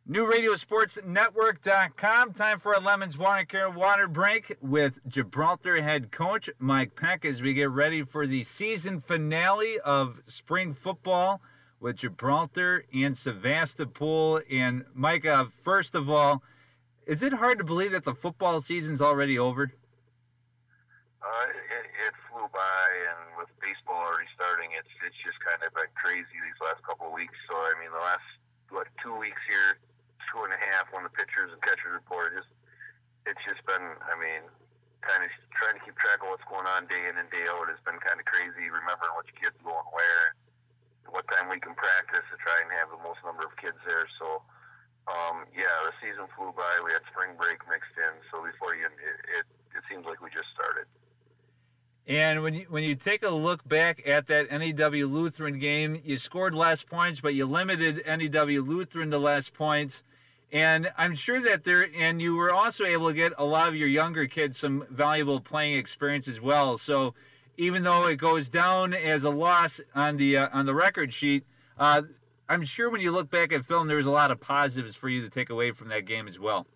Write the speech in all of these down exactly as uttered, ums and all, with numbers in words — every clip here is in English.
New Radio Sports Network dot com. Time for a Lemons Water Care water break with Gibraltar head coach Mike Peck as we get ready for the season finale of spring football with Gibraltar and Sevastopol. And Mike, uh, first of all, is it hard to believe that the football season's already over? Uh, it, it flew by, and with baseball already starting, it's it's just kind of been crazy these last couple of weeks. So, I mean, the last, what, two weeks here, two and a half when the pitchers and catchers report, just it's just been, I mean, kind of trying to keep track of what's going on day in and day out has been kind of crazy, remembering which kids going where, what time we can practice to try and have the most number of kids there. So, um, yeah, the season flew by. We had spring break mixed in, so before you, it, it, it seems like we just started. And when you when you take a look back at that N E W Lutheran game, you scored less points, but you limited N E W Lutheran to less points. And I'm sure that there, and you were also able to get a lot of your younger kids some valuable playing experience as well. So even though it goes down as a loss on the uh, on the record sheet, uh, I'm sure when you look back at film, there was a lot of positives for you to take away from that game as well.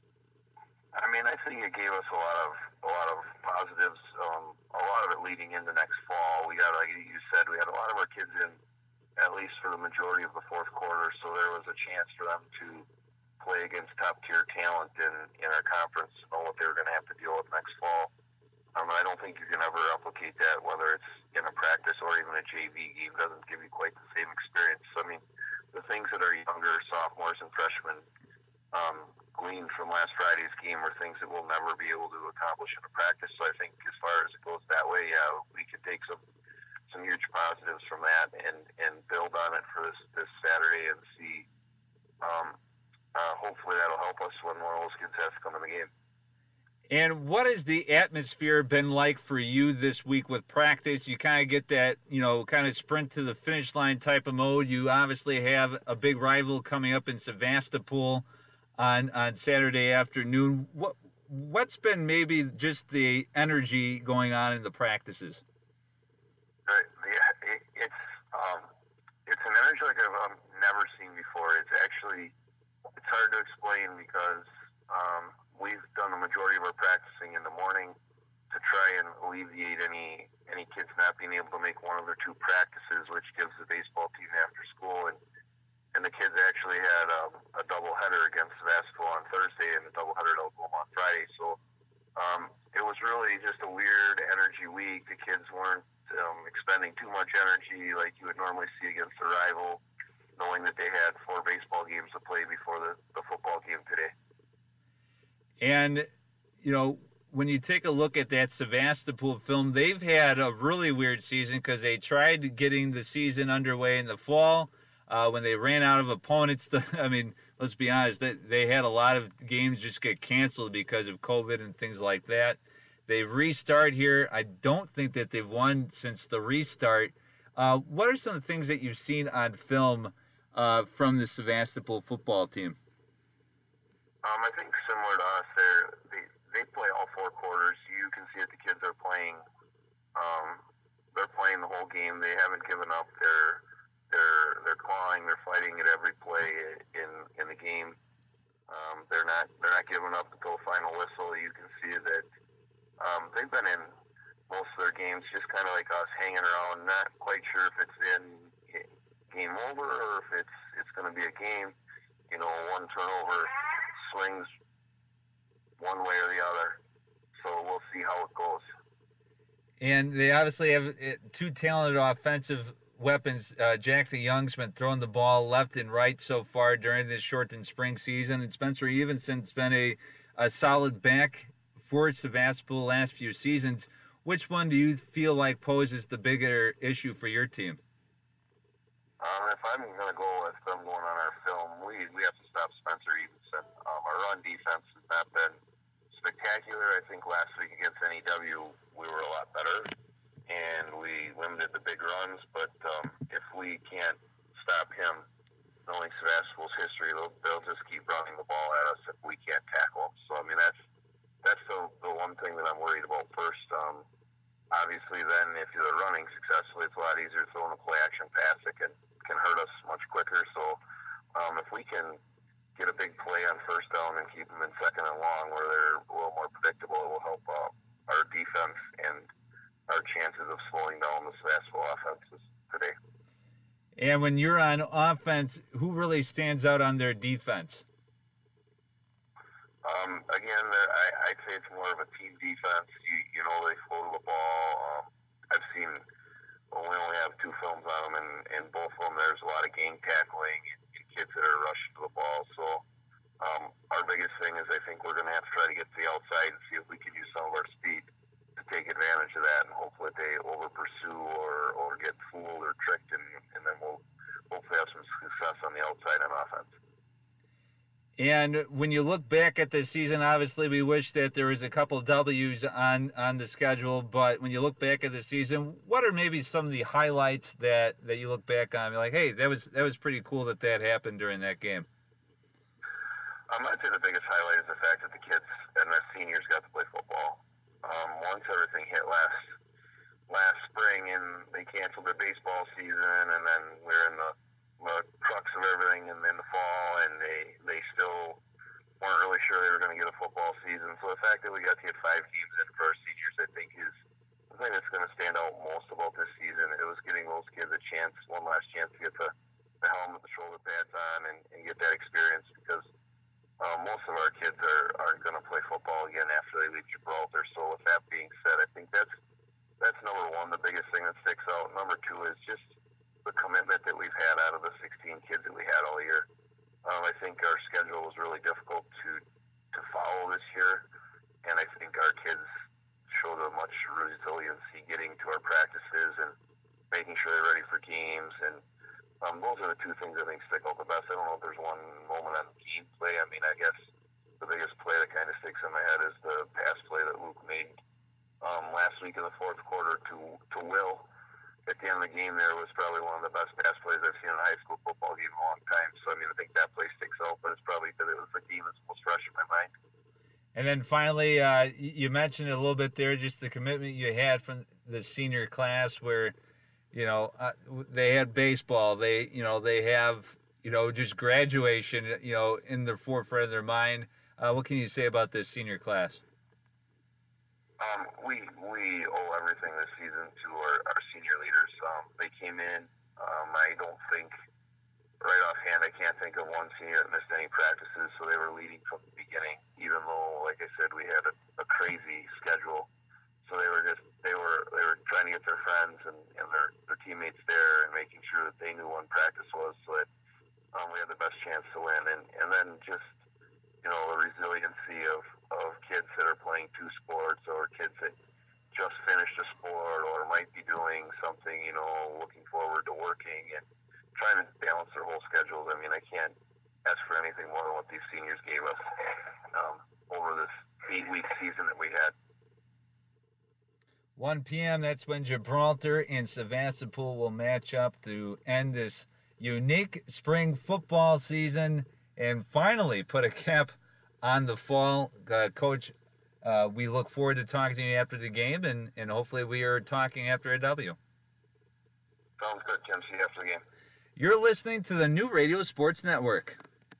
I mean, I think it gave us a lot of a lot of positives. Um, a lot of it leading into next fall. We got, like you said, we had a lot of our kids in at least for the majority of the fourth quarter, so there was a chance for them to play against top-tier talent in, in our conference, know what they were going to have to deal with next fall. Um, I don't think you can ever replicate that, whether it's in a practice or even a J V game. It doesn't give you quite the same experience. So, I mean, the things that our younger sophomores and freshmen um, gleaned from last Friday's game are things that we'll never be able to accomplish in a practice. So I think as far as it goes that way, yeah, we could take some some huge positives from that and, and build on it for this, this Saturday and see. Um, uh, hopefully that'll help us when one of those kids has to come in the game. And what has the atmosphere been like for you this week with practice? You kind of get that, you know, kind of sprint to the finish line type of mode. You obviously have a big rival coming up in Sevastopol on on Saturday afternoon. What what's been maybe just the energy going on in the practices? Uh, yeah, it, it's um, it's an energy like I've um, never seen before. It's actually it's hard to explain because um, we've done the majority of our practicing in the morning to try and alleviate any any kids not being able to make one of their two practices, which gives the baseball team after school. And And the kids actually had um, a doubleheader against Sevastopol on Thursday and a doubleheader at Oklahoma on Friday. So um, it was really just a weird energy week. The kids weren't um, expending too much energy like you would normally see against a rival, knowing that they had four baseball games to play before the, the football game today. And, you know, when you take a look at that Sevastopol film, they've had a really weird season because they tried getting the season underway in the fall. Uh, when they ran out of opponents, to, I mean, let's be honest, they, they had a lot of games just get canceled because of COVID and things like that. They restart here. I don't think that they've won since the restart. Uh, what are some of the things that you've seen on film uh, from the Sevastopol football team? Um, I think similar to us, they they play all four quarters. You can see that the kids are playing. Um, they're playing the whole game. They haven't given up. They're They're they're clawing, they're fighting at every play in in the game. Um, they're not they're not giving up until the final whistle. You can see that um, they've been in most of their games just kind of like us, hanging around, not quite sure if it's in game over or if it's it's going to be a game. You know, one turnover swings one way or the other. So we'll see how it goes. And they obviously have two talented offensive weapons. uh, Jack DeYoung's been throwing the ball left and right so far during this shortened spring season, and Spencer Evenson's been a, a solid back for Sevastopol the last few seasons. Which one do you feel like poses the bigger issue for your team? Um, if I'm going to go with them going on our film, we we have to stop Spencer Evenson. Um, our run defense has not been spectacular. I think last week against N E W we were a lot better, and we limited the big runs. But um, if we can't stop him, knowing Sevastopol's history, they'll, they'll just keep running the ball at us if we can't tackle him. So, I mean, that's that's the, the one thing that I'm worried about first. Um, obviously, then, if you're running successfully, it's a lot easier to throw in a play-action pass that can, can hurt us much quicker. So, get a big play on first down and keep them in second and long where they're a little more predictable. It will help uh, our defense and our chances of slowing down the Sebastopol offenses today. And when you're on offense, who really stands out on their defense? Um, again, I, I'd say it's more of a team defense. You, you know, they flow to the ball. Um, I've seen, well, we only have two films on them, and in both of them there's a lot of gang tackling and, and kids that are rushing to the ball. So um, our biggest thing is I think we're going to have to try to get to the outside and see if we can use some of our speed to take advantage of that, and hopefully they over pursue or, or get fooled or tricked, and, and then we'll hopefully have some success on the outside on offense. And when you look back at this season, obviously we wish that there was a couple W's on, on the schedule, but when you look back at the season, what are maybe some of the highlights that, that you look back on? You're like, hey, that was that was pretty cool that that happened during that game. Um, I'd say the biggest highlight is the fact that the kids and the seniors got to play football. Um, once everything hit last last spring and they canceled their baseball season, and then we're in the the crux of everything in, in the fall, and they, they still weren't really sure they were going to get a football season. So the fact that we got to get five games in for our seniors, I think, is the thing that's going to stand out most about this season. It was getting those kids a chance, one last chance to get the, the helmet, the shoulder pads on, and, and get that experience, because um, most of our kids are, aren't going to play football again after they leave Gibraltar. So with that being said, I think that's that's number one, the biggest thing that sticks out. Number two is just the commitment that we've had out of the sixteen kids that we had all year. Um, I think our schedule was really difficult to to follow this year, and I think our kids showed a much resiliency getting to our practices and making sure they're ready for games. And um, those are the two things I think stick out the best. I don't know if there's one moment on game play. I mean, I guess the biggest play that kind of sticks in my head is the pass play that Luke made um, last week in the fourth quarter to to Will. At the end of the game there was probably one of the best pass plays I've seen in a high school football game in a long time. So, I mean, I think that play sticks out, but it's probably because it was the game that's most fresh in my mind. And then finally, uh, you mentioned a little bit there, just the commitment you had from the senior class where, you know, uh, they had baseball. They, you know, they have, you know, just graduation, you know, in the forefront of their mind. Uh, what can you say about this senior class? Um, we we owe everything this season to our, our senior leaders. Um, they came in. Um, I don't think, right offhand, I can't think of one senior that missed any practices, so they were leading from the beginning, even though, like I said, we had a, a crazy schedule. So they were just, they were they were trying to get their friends and, and their, their teammates there and making sure that they knew when practice was, so that um, we had the best chance to win. And, and then just, you know, the resiliency of, of kids that are playing two sports, or kids that just finished a sport or might be doing something, you know, looking forward to working and trying to balance their whole schedules. I mean, I can't ask for anything more than what these seniors gave us um, over this eight-week season that we had. one p.m., that's when Gibraltar and Sevastopol will match up to end this unique spring football season and finally put a cap on the fall. Uh, Coach, uh, we look forward to talking to you after the game, and, and hopefully we are talking after a W. Sounds good, Tim. See you after the game. You're listening to the New Radio Sports Network.